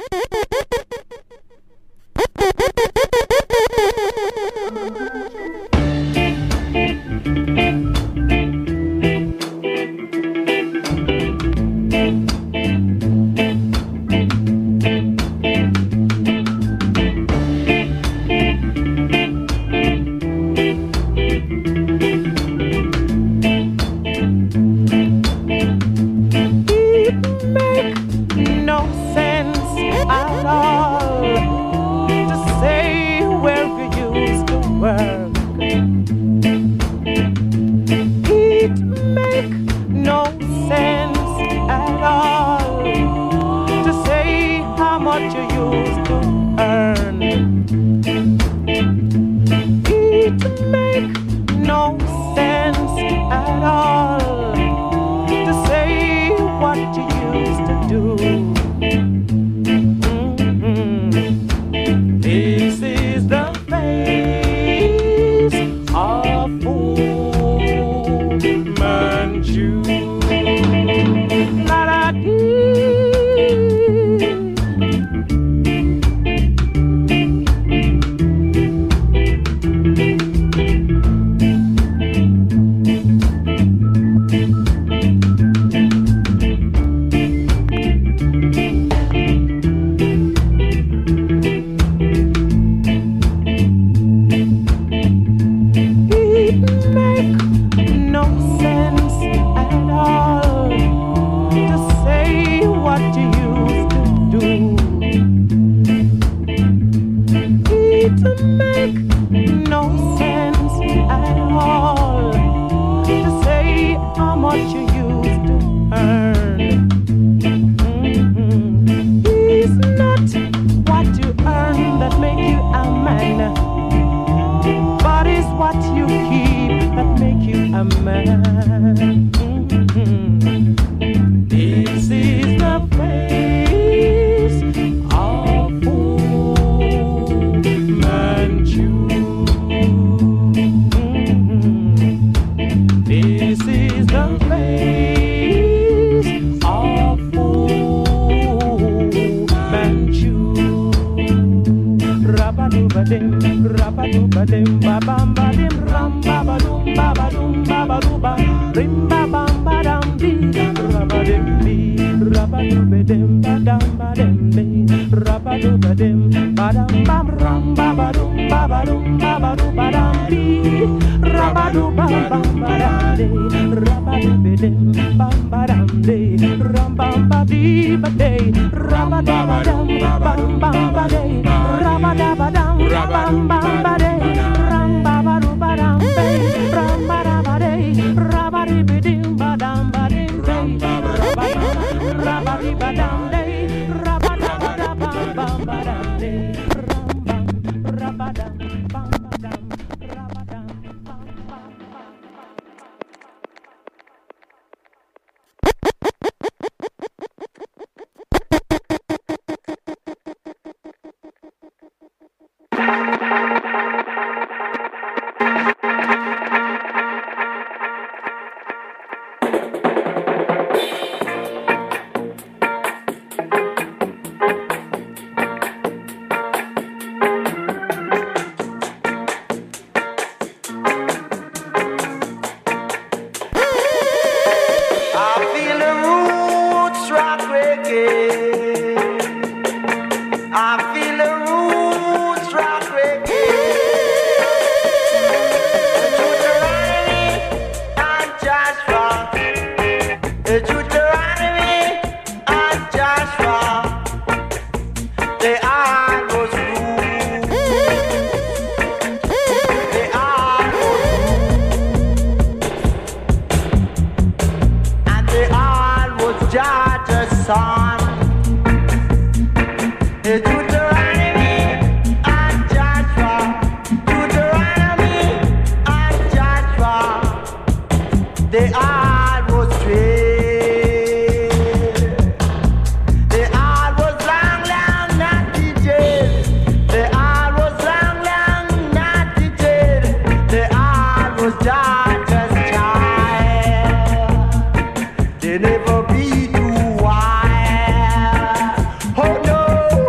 They never be too wild. Oh no.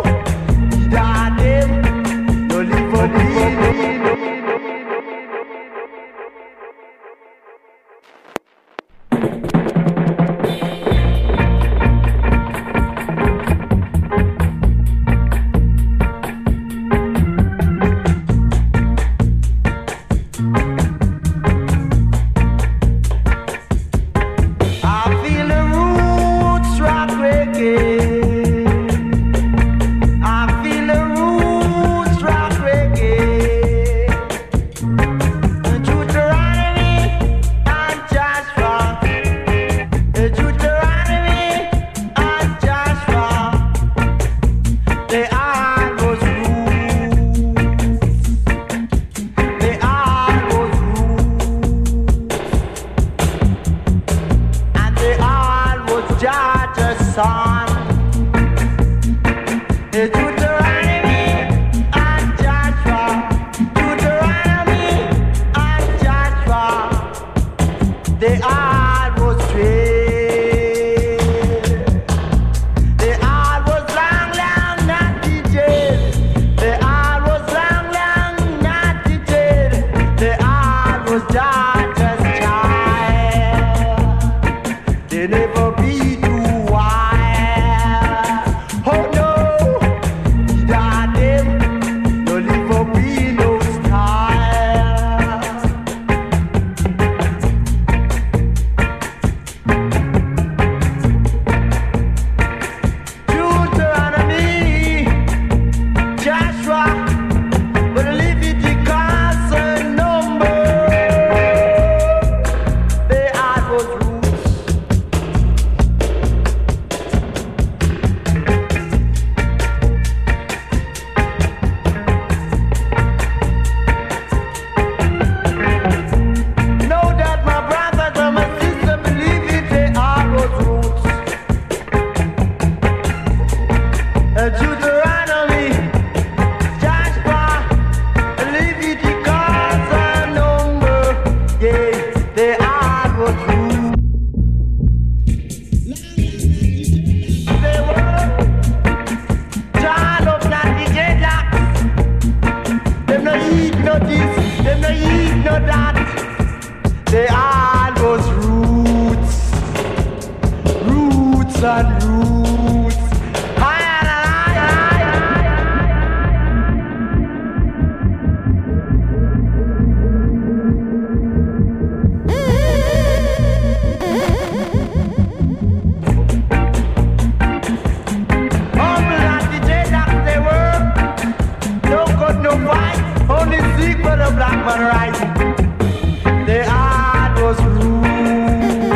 human rights. The art was rude.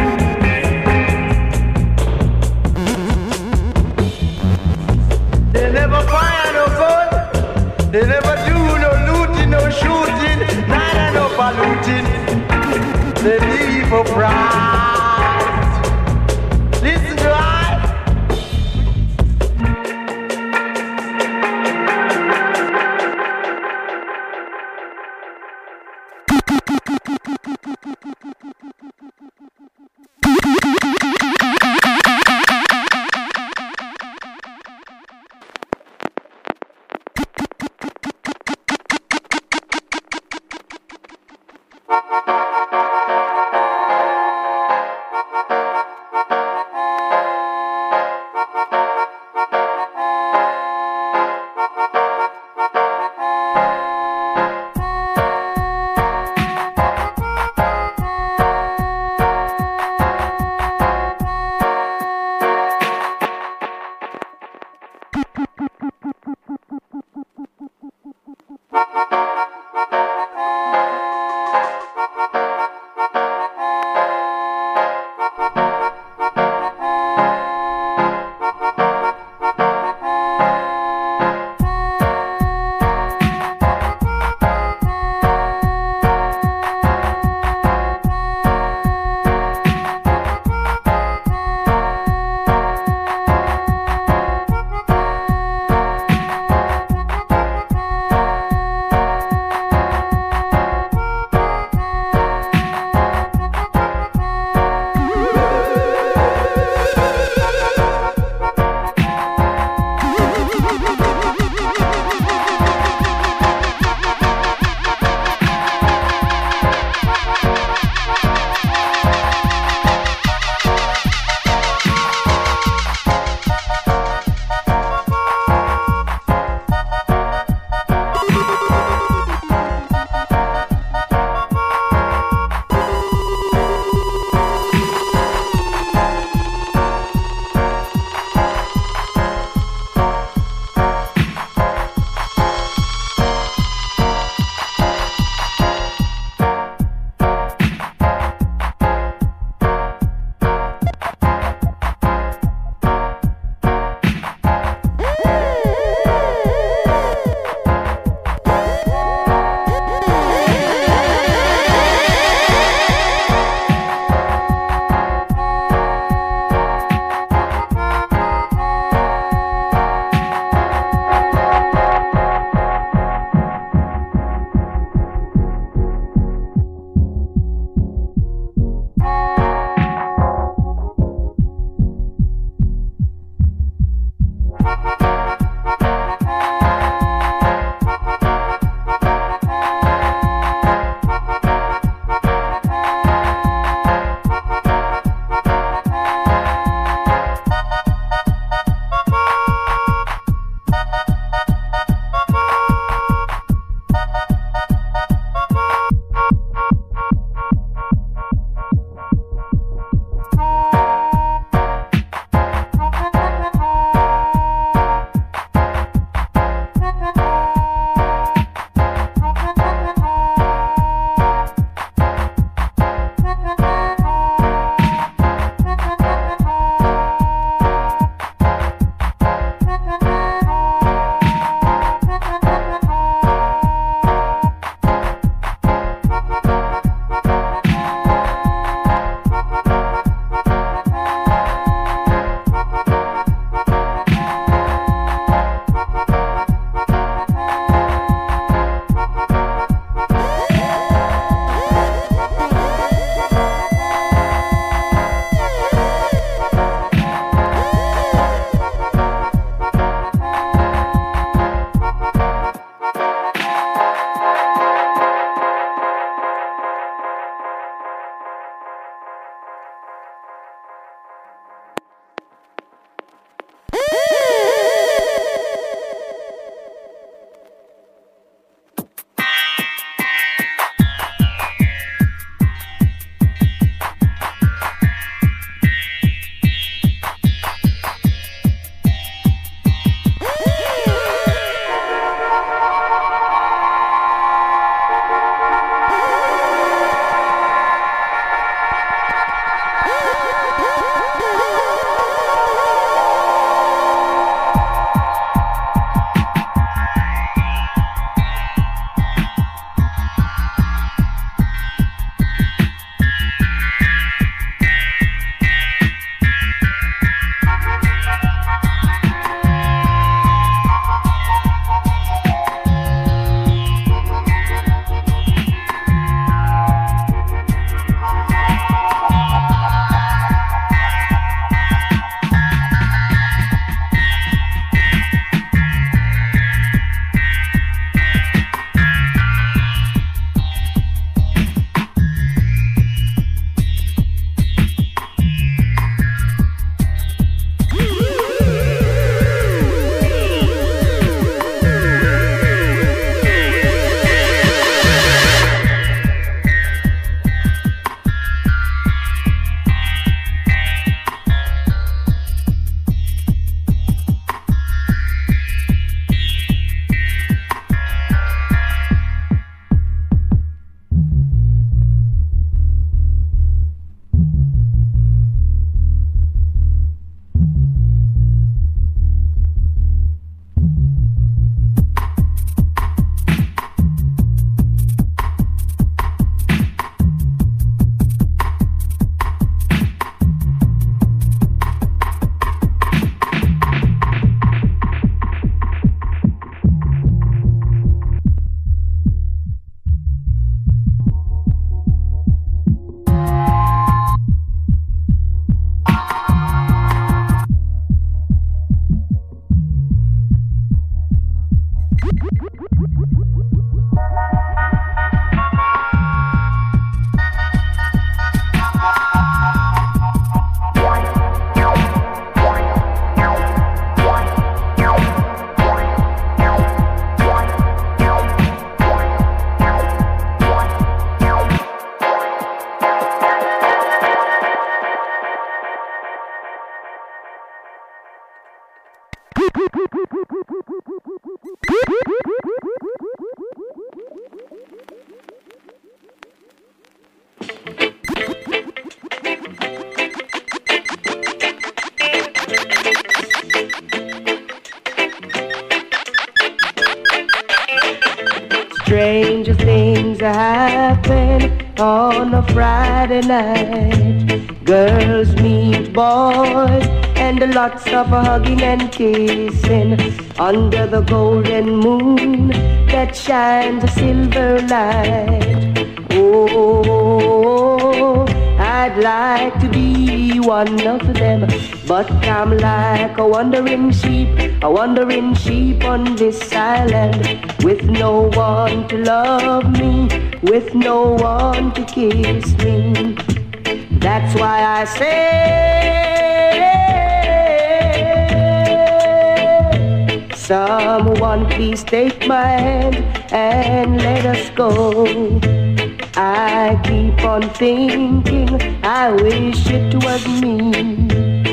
They never fire no gun. They never do no looting, no shooting, neither no polluting. They live for pride. Listen to I. Stranger things happen on a Friday night. Girls meet boys and lots of hugging and kissing under the golden moon that shines a silver light. Oh, I'd like to be one of them, but I'm like a wandering sheep on this island, with no one to love me, with no one to kiss me. That's why I say, someone please take my hand and let us go. I keep on thinking, I wish it was me.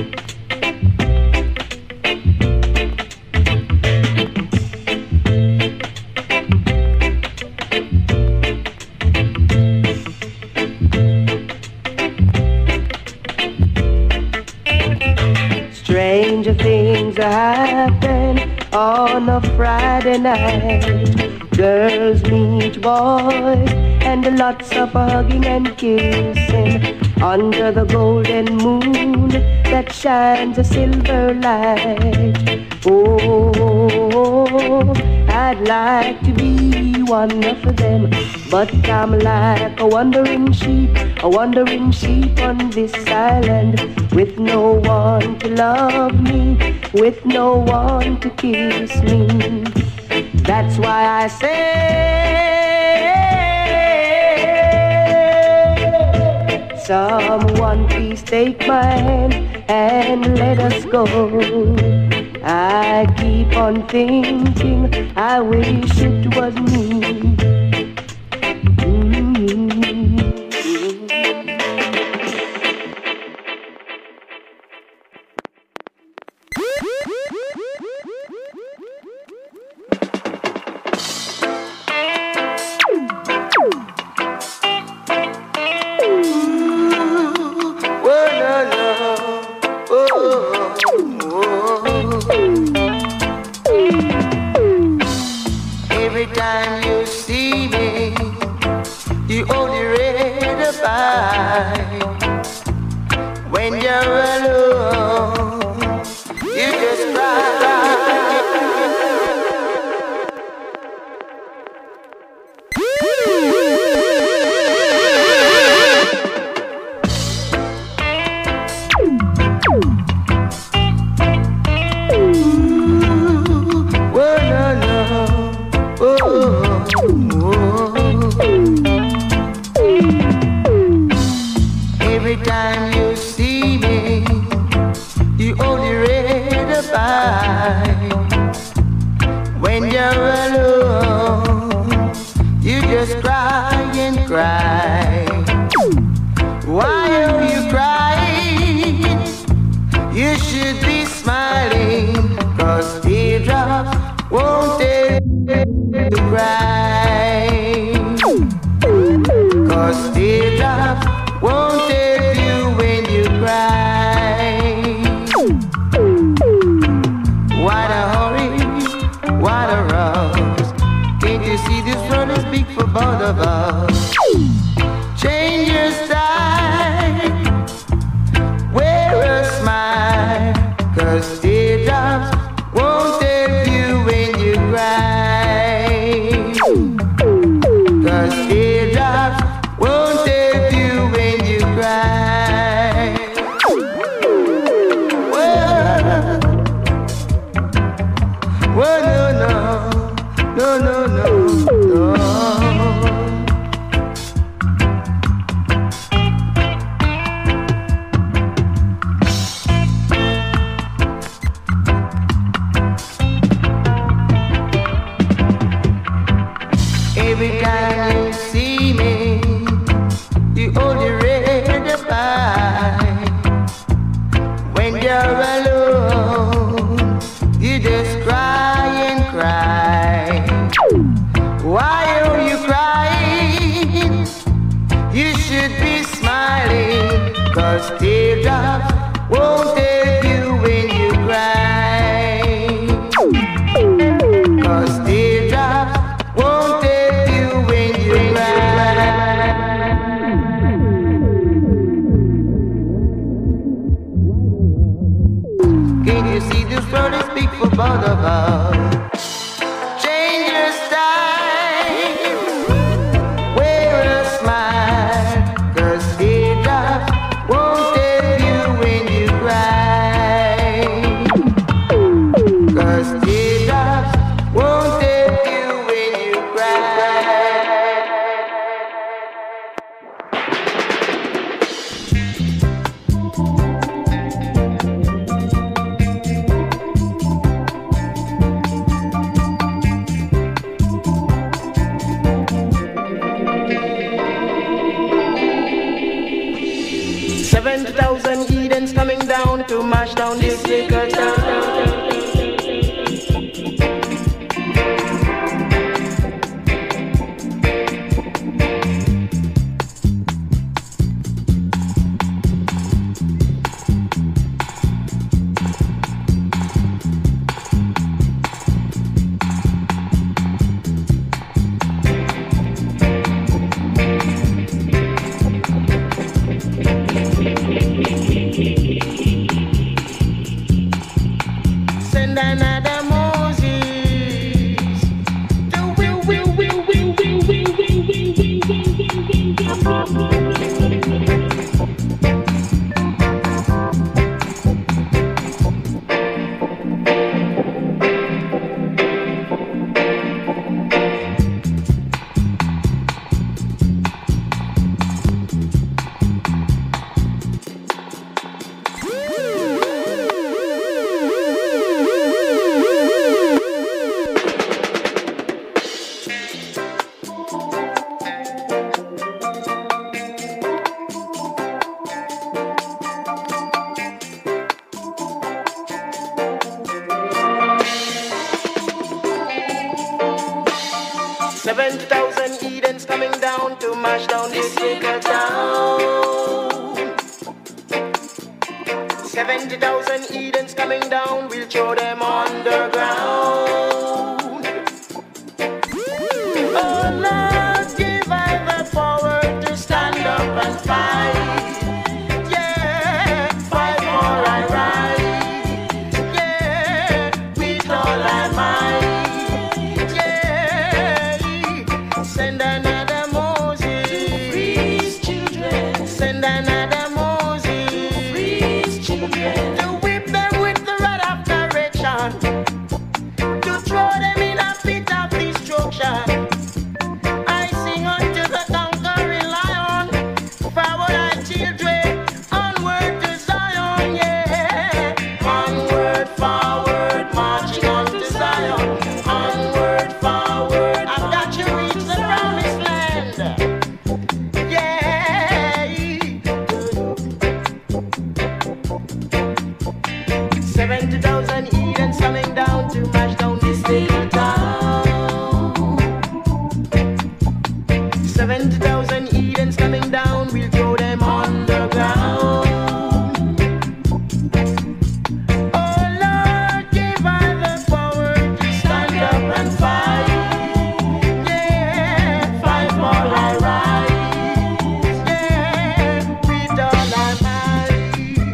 Stranger things happen on a Friday night. Girls meet boys and lots of hugging and kissing under the golden moon that shines a silver light. Oh, I'd like to be one of them, but I'm like a wandering sheep on this island, with no one to love me, with no one to kiss me. That's why I say, someone please take my hand and let us go. I keep on thinking, I wish it was me. Every time you see me, you only read about. When you're alone, you just cry. Every time you see me, you only read about. When you're alone, you just cry and cry. Why are you crying? You should be smiling, 'cause teardrops won't tell you to cry. 'Cause teardrops won't tell you when you cry. What a hurry, what a rush. Can't you see this road is big for both of us? Change your style, wear a smile, 'cause teardrops won't tell you when you cry. 'Cause teardrops won't tell you when you cry. Whoa, no, no, no, no, no, no. Every time you see me, you only read about. When you're alone, you just out of our changeless time. Wear a smile, 'cause teardrops won't help you when you cry. 'Cause teardrops won't help you when you cry. 70,000 Edens coming down to mash down this little town. 70,000 Edens coming down to mash down this little town. 70,000 Edens coming down, we'll throw them underground. Oh Lord, give I the power to stand up and fight. Yeah, fight for our right. Yeah, with all our might. Send another Moses to free his children. Send another Moses to free his children. To whip them with the rod of correction. To throw them in a pit of destruction. I sing unto the conquering lion. Forward our children, onward to Zion, yeah. Onward, forward, marching on to Zion. Onward, forward, I've got you reach the promised land. Yeah. 70,000 Edens coming down to mash down this little town. 70,000 Edens coming down, we'll throw them underground. Oh Lord, give us the power to stand up and fight. Yeah, fight for our rights. Yeah, with all our might.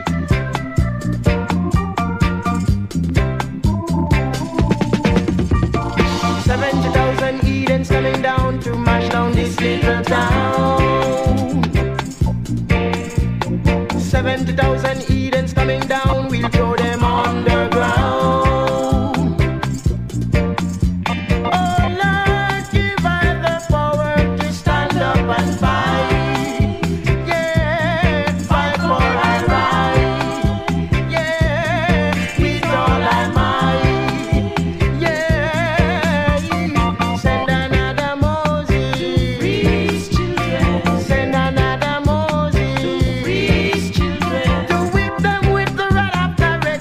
70,000 Edens coming down to mash down this little town. 70,000 Edens coming down, we'll throw them underground. Oh Lord, give us the power to stand up and fight. Yeah, fight for our rights. Yeah, with all our might. Yeah, send another Moses to free his children. Send another Moses to free his children. To whip them with the rod of correction.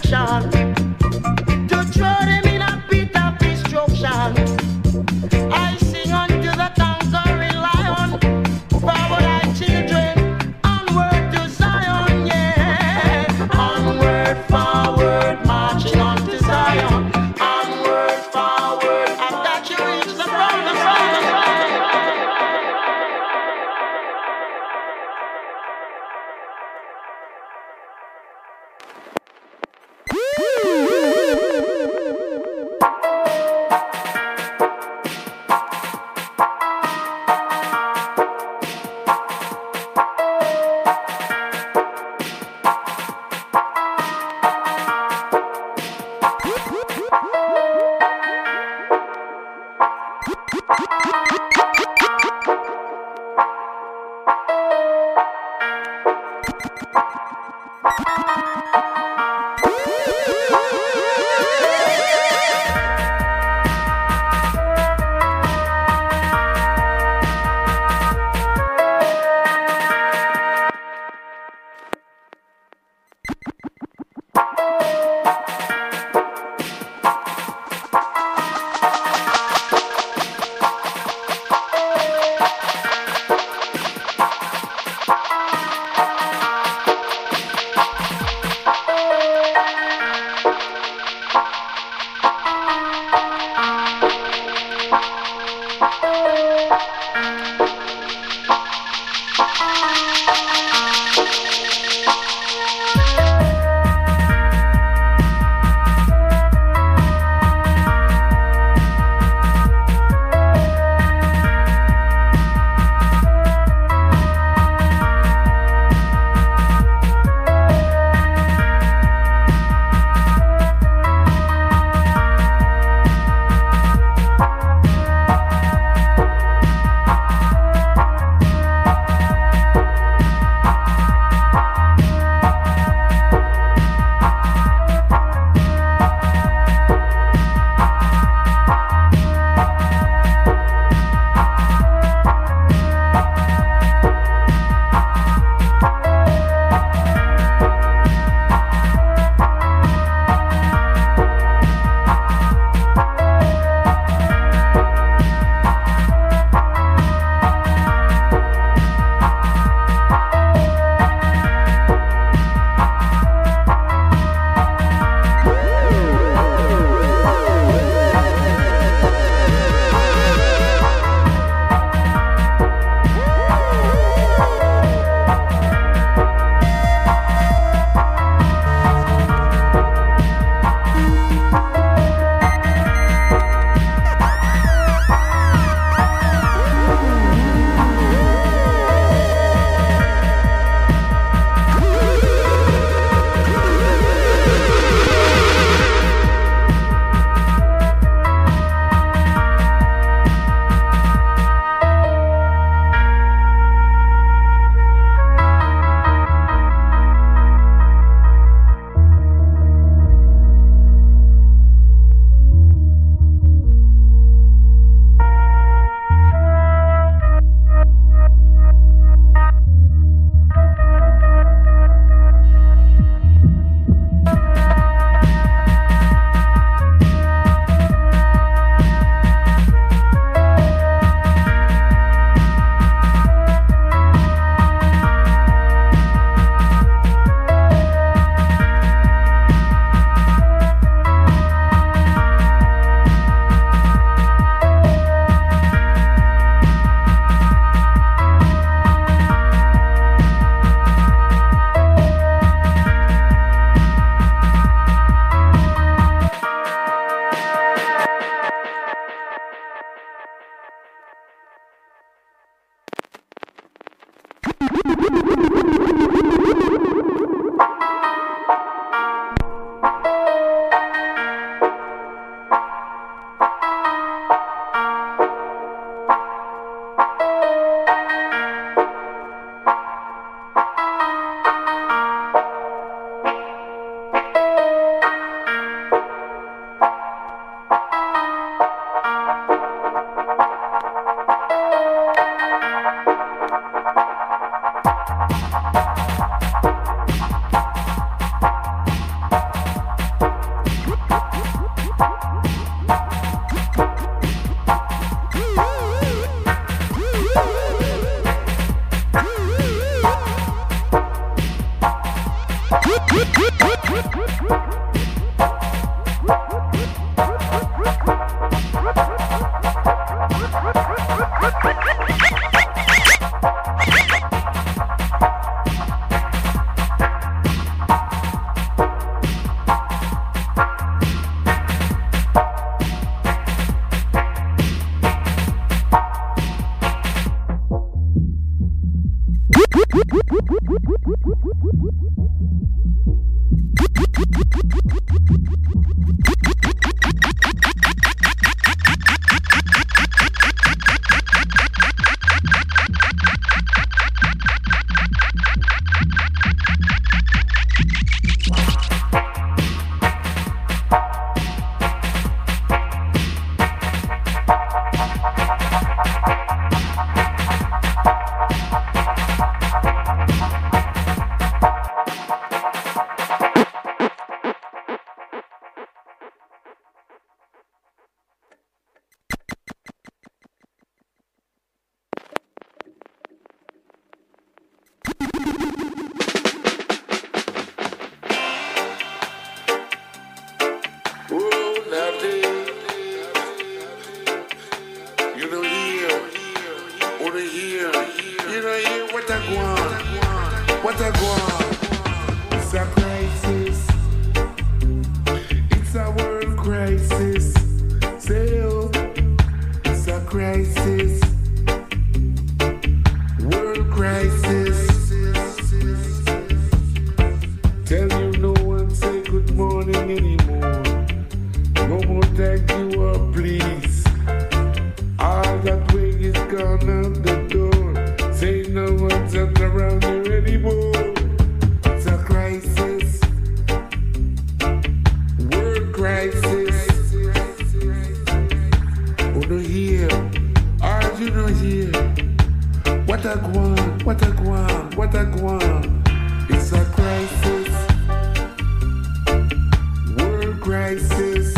what a go on. It's a crisis. It's a world crisis. Say oh, it's a crisis. World crisis. Tell you no one say good morning anymore. No more thank you or please. All that way is gone out the door. Say no one's up around you anymore. It's a crisis. World crisis. Oh no here. Are you not here? What a guan, what a guan, what a guan. It's a crisis. World crisis.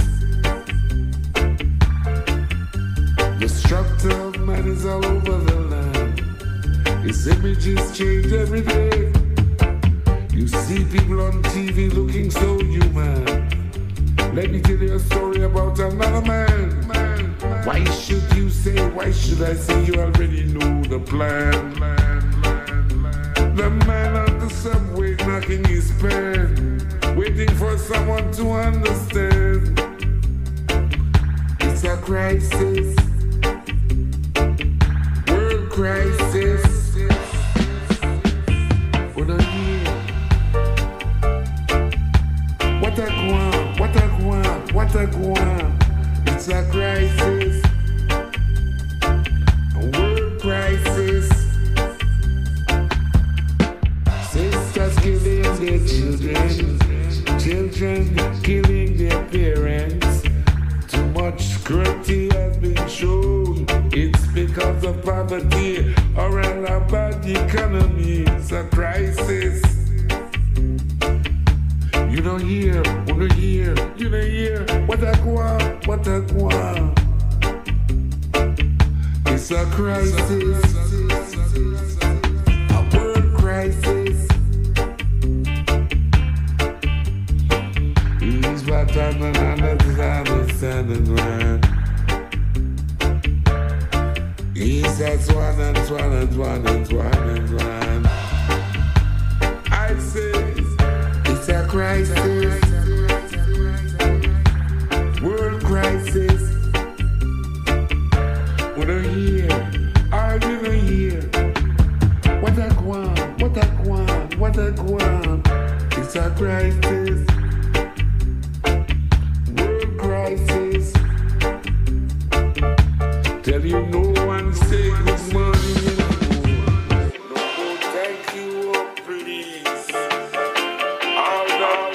The structure of man is all over the land. His images change every day. You see people on TV looking so human. Let me tell you a story about another man. Why should you say, why should I say you already know the plan? The man on the subway knocking his pen, waiting for someone to understand. It's a crisis. World crisis. What a year. What a guan, what a guan, what a guan. It's a crisis. A world crisis. Sisters killing their children. Children killing their parents. Too much cruelty has been shown. It's because of poverty or a bad economy. It's a crisis. You don't hear, you don't hear, you don't hear. What a guan, what a guan. It's a crisis. A world crisis. He's what I'm understanding, man. He says one and one and one and one and one. I say it's a crisis. World crisis. What are here? Are you not here? What a guan, what a guan, what a guan. It's a crisis. World crisis. Tell you no one say good morning anymore. No more thank you or please. All down.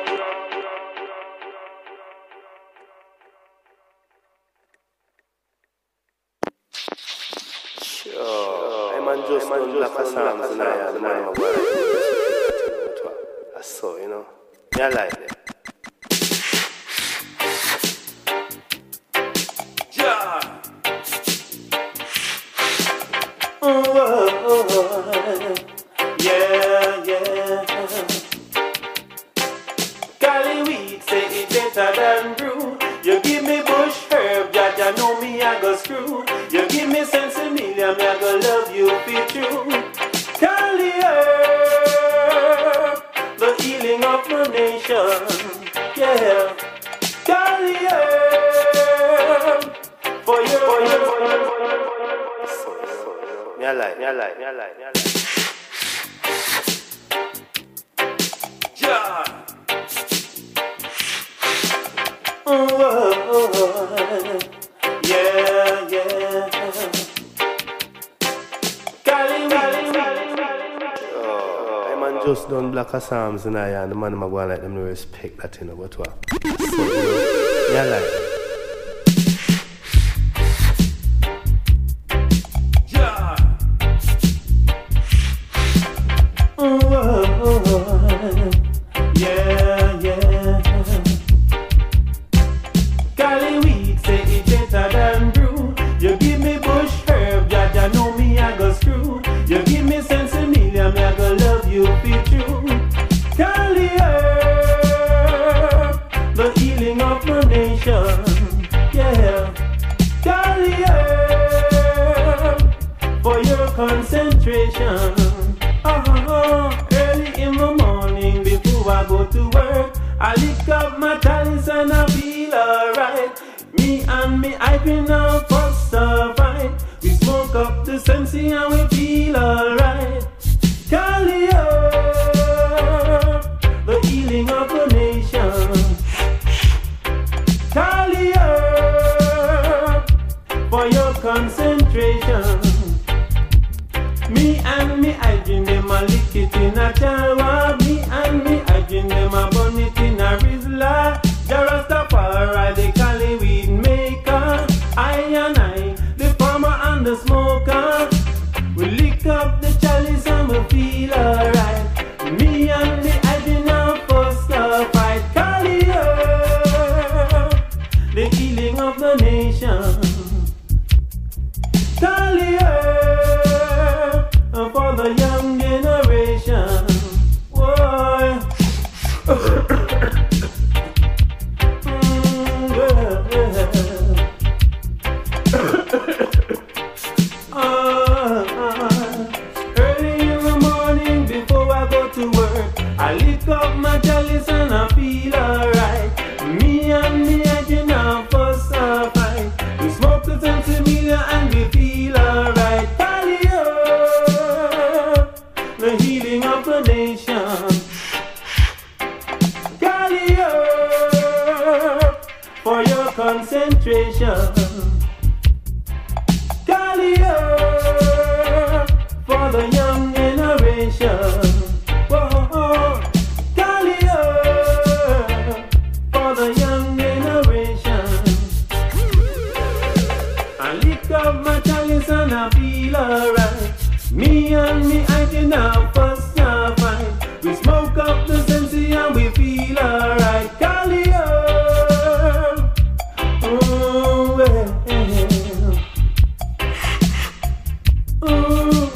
Sure. I'm just done black as Psalms and I the man of God. That's so, you know. Yeah, I like it. Yeah. Cali weed say it better than brew. You give me bush herb, Jaja know me I go screw. You give me sense a million, me I go love you be true. Cali herb, the healing of the nation. Yeah, Cali herb, for your. Me I like. Yeah. Yeah. Cali. I'm just done black as Psalms and I and the man I'm going like them no respect that you know but what. So, yeah like. Yeah. Cali weed say it better than brew. You give me bush herb, Jaja know me I go screw. You give me sense a million, me I go love you be true. Cali herb, the healing of the nation. Yeah, Cali herb, for your concentration. I lick up my chalice and I feel alright. Me and me I been a fuss a fight. We smoke up the sensi and we feel alright. Cali up, the healing of the nation. Cali up, for your concentration. Me and me I drink them a lick it in a chalwa. Me and me I drink them a bun it in a rizla. Jarastafari they call it weed maker. I and I, the farmer and the smoker, we lick up the chalice and we feel alright. Me and me I drink a fuss a fight. Cali up, the healing of the nation. Cali up, for the young generation. Whoa. Early in the morning before I go to work, I lick up my chalice and I feel alright. Me and me I can have fuss a fight. We smoke the sensimilia and we feel alright. Cali up, the healing of the nation. Cali up, for your concentration. Cali up, for the young generation. Whoa, Cali up, for the young generation. I lick up my chalice and I feel alright. Me and me I can have fuss a fight. We smoke up the sensi and we feel alright. Cali up, oh well. Oh,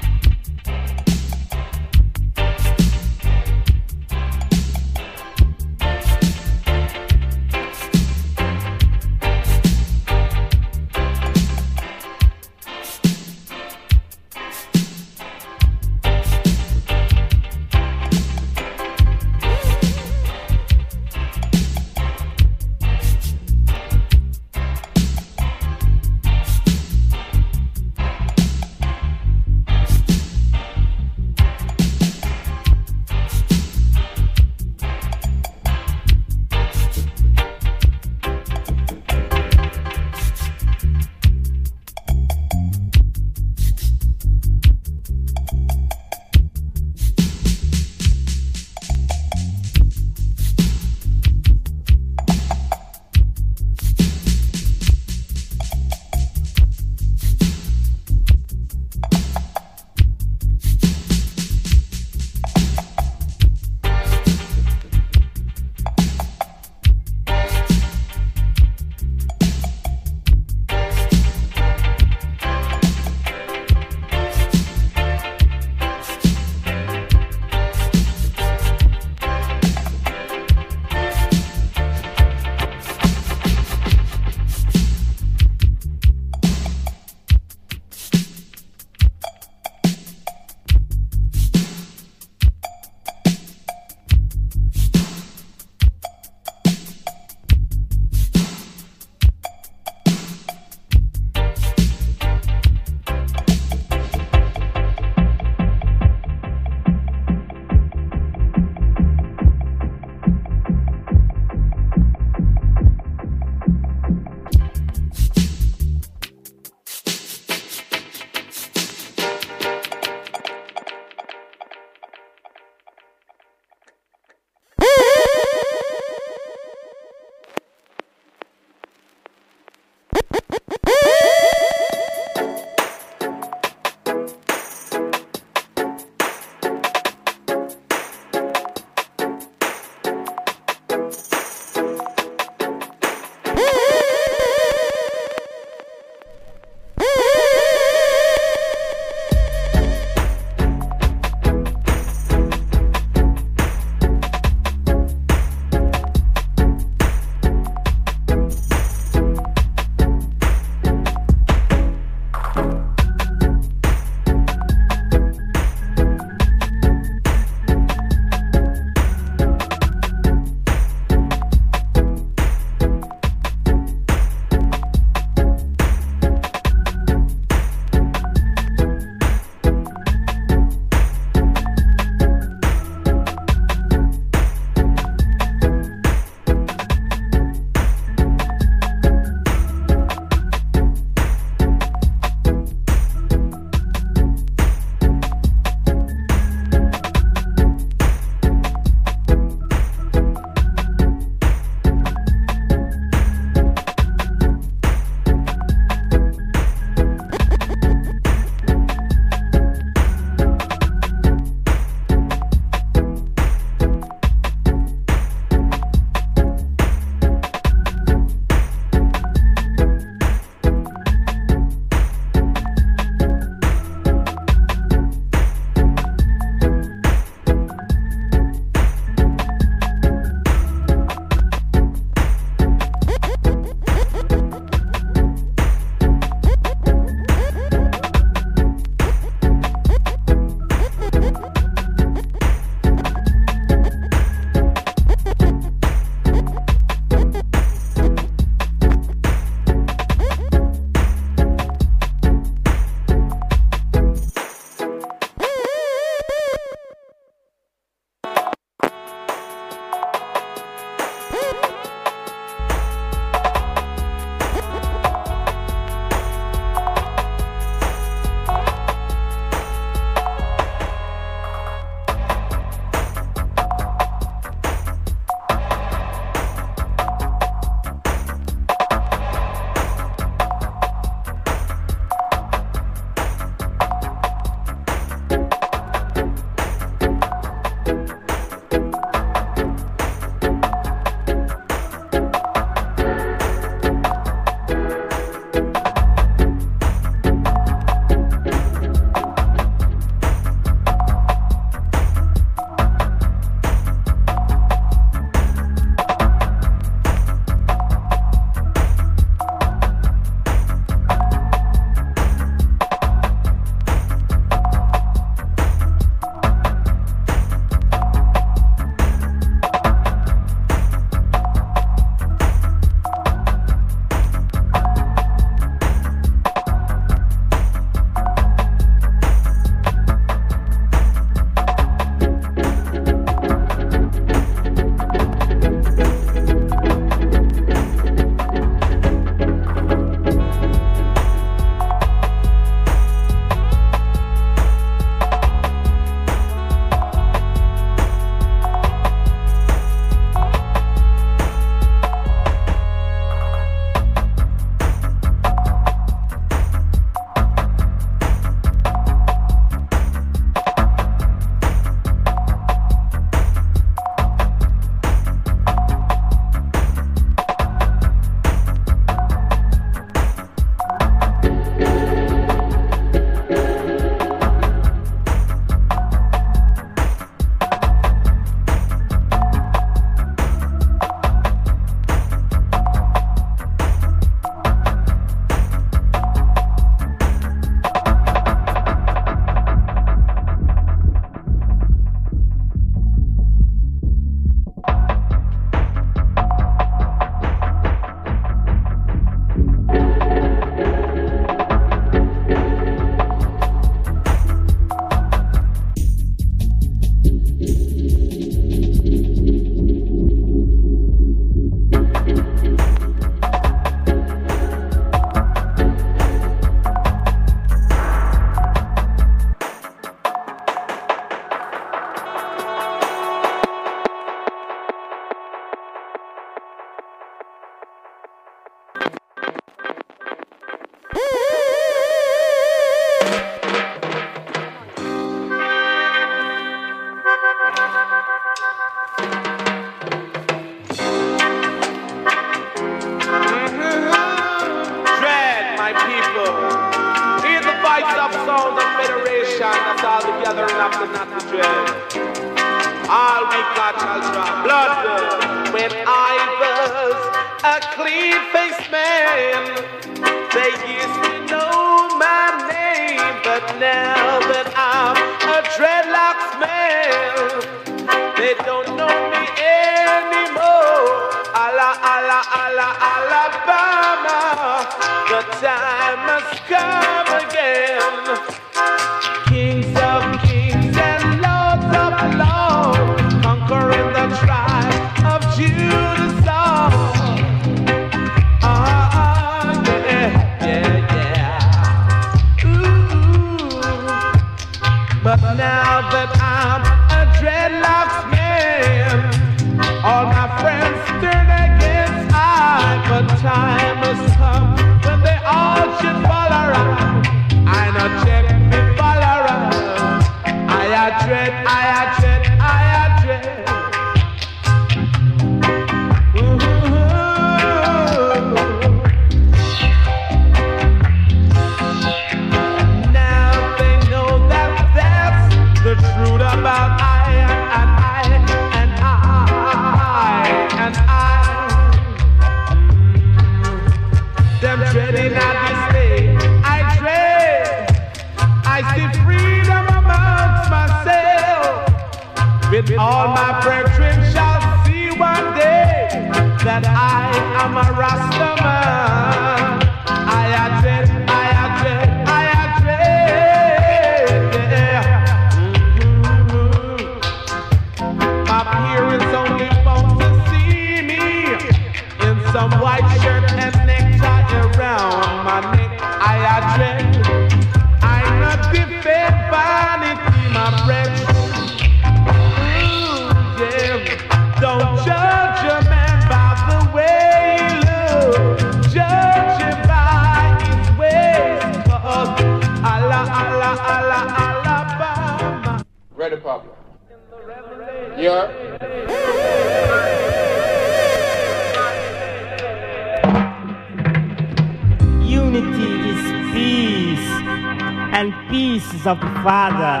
Of the Father,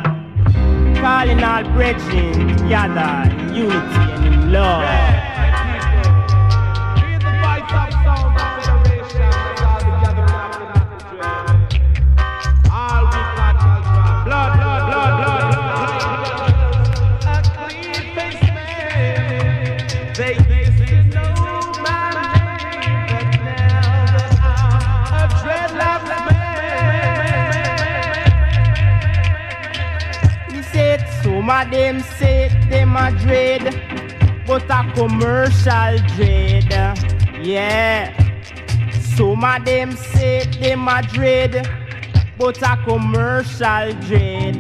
calling all brethren together in unity and in love. Them say them a dread, but a commercial dread. Yeah. Some of them say them a dread, but a commercial dread.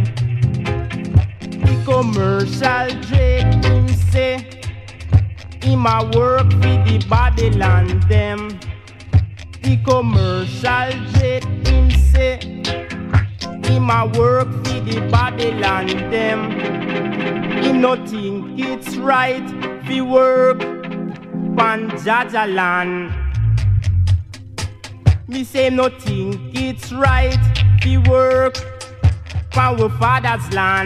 The commercial dread him say him a work for the Babylon them. The commercial dread him say him a work for the Babylon them. Him no think it's right fi work pan Jaja land. Me say no think it's right fi work pan our father's land.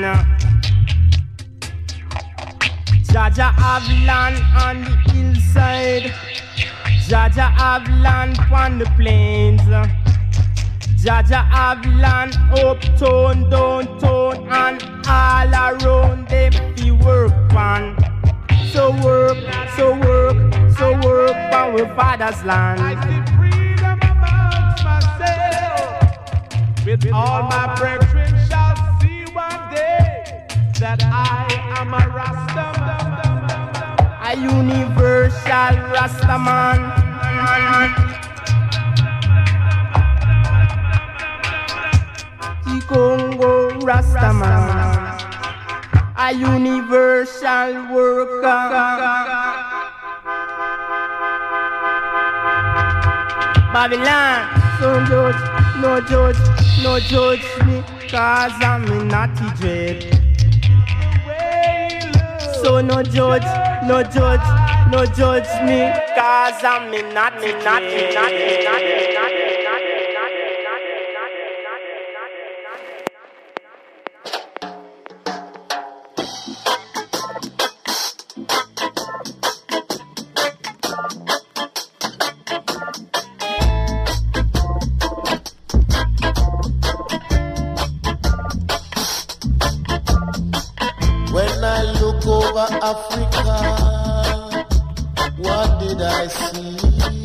Jaja have land on the hillside, Jaja have land on the plains. Jaja have land uptown, downtown, and all around them fi work pan. So work, so work, so work pan our father's land. I see freedom amongst myself. With all my brethren shall see one day that I am a Rastaman, a universal Rastaman. Congo Rastaman, a universal worker. Babylon, so George, no judge me, cause I'm in naughty dread. So no judge me, cause I'm in naughty dread. Africa, what did I see?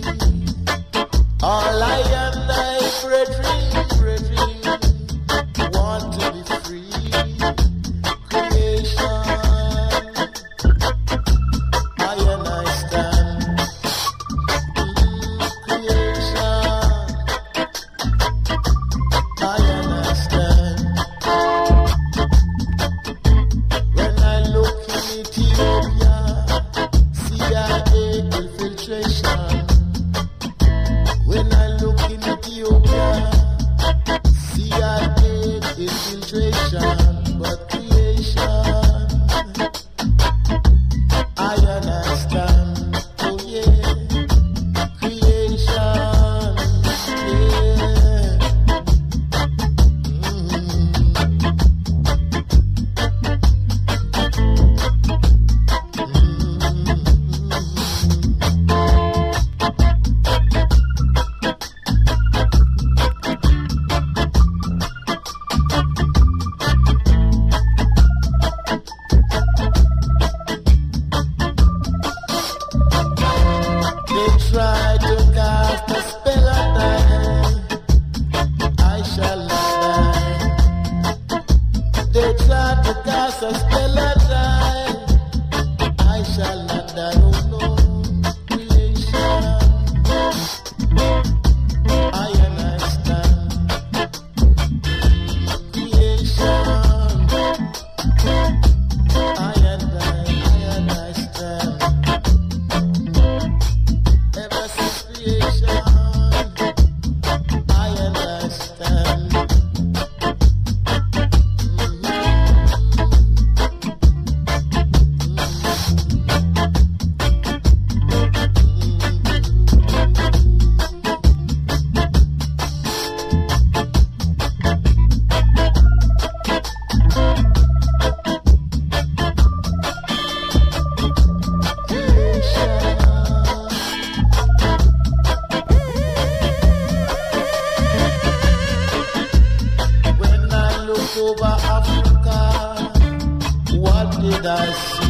All I and I, brethren, want to be free. Creation, I and I stand. Creation, I and I stand. When I look Ethiopia, CIA infiltration. When I look in Ethiopia, CIA infiltration. But creation, I understand. Oh yeah, creation, yeah. Try to cast a spell on me, I shall not die. They try to cast a spell on me, I shall not die. Oh no, creation, I and I stand. Creation, I and I stand. Ever since creation, I understand. Over Africa, what did I see?